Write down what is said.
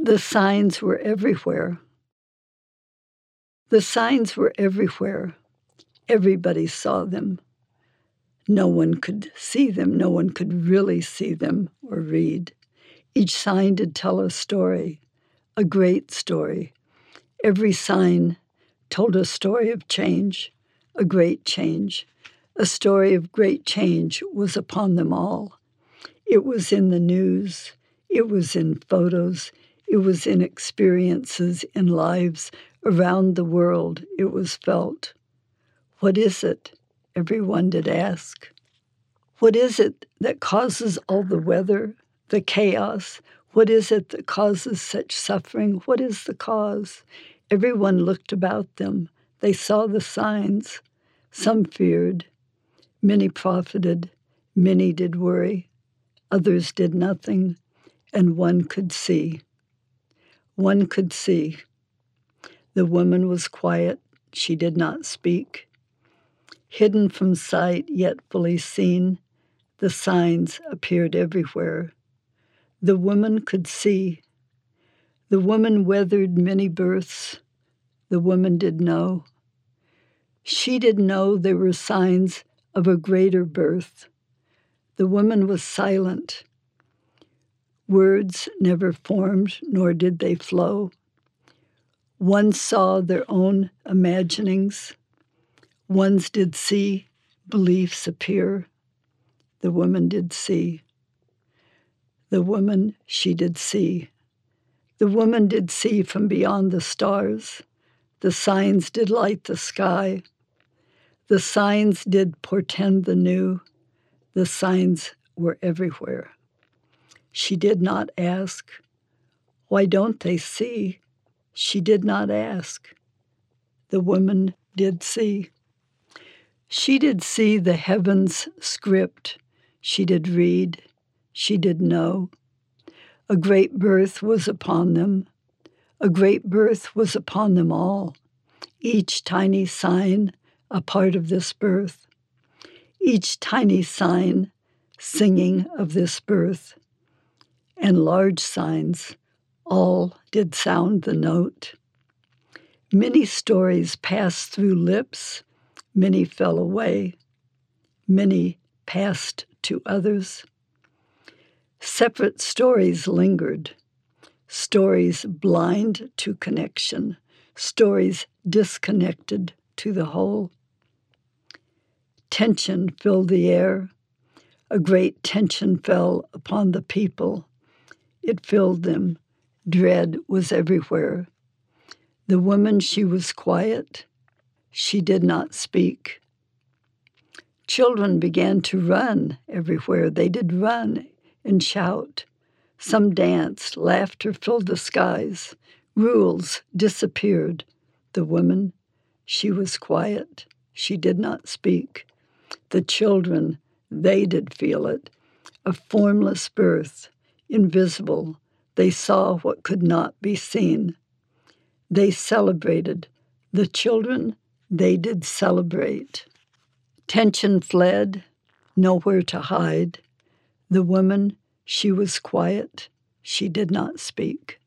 The signs were everywhere. The signs were everywhere. Everybody saw them. No one could see them. No one could really see them or read. Each sign did tell a story, a great story. Every sign told a story of change, a great change. A story of great change was upon them all. It was in the news. It was in photos. It was in experiences, in lives around the world. It was felt. What is it? Everyone did ask. What is it that causes all the weather, the chaos? What is it that causes such suffering? What is the cause? Everyone looked about them. They saw the signs. Some feared. Many profited. Many did worry. Others did nothing. And one could see. One could see. The woman was quiet. She did not speak. Hidden from sight, yet fully seen, the signs appeared everywhere. The woman could see. The woman weathered many births. The woman did know. She did know there were signs of a greater birth. The woman was silent. Words never formed, nor did they flow. One saw their own imaginings. Ones did see beliefs appear. The woman did see. The woman, she did see. The woman did see from beyond the stars. The signs did light the sky. The signs did portend the new. The signs were everywhere. She did not ask, why don't they see? She did not ask. The woman did see. She did see the heavens' script. She did read. She did know. A great birth was upon them. A great birth was upon them all. Each tiny sign a part of this birth. Each tiny sign singing of this birth. And large signs all did sound the note. Many stories passed through lips. Many fell away. Many passed to others. Separate stories lingered, stories blind to connection, stories disconnected to the whole. Tension filled the air. A great tension fell upon the people. It filled them. Dread was everywhere. The woman, she was quiet. She did not speak. Children began to run everywhere. They did run and shout. Some danced. Laughter filled the skies. Rules disappeared. The woman, she was quiet. She did not speak. The children, they did feel it. A formless birth, invisible. They saw what could not be seen. They celebrated. The children, they did celebrate. Tension fled, nowhere to hide. The woman, she was quiet. She did not speak.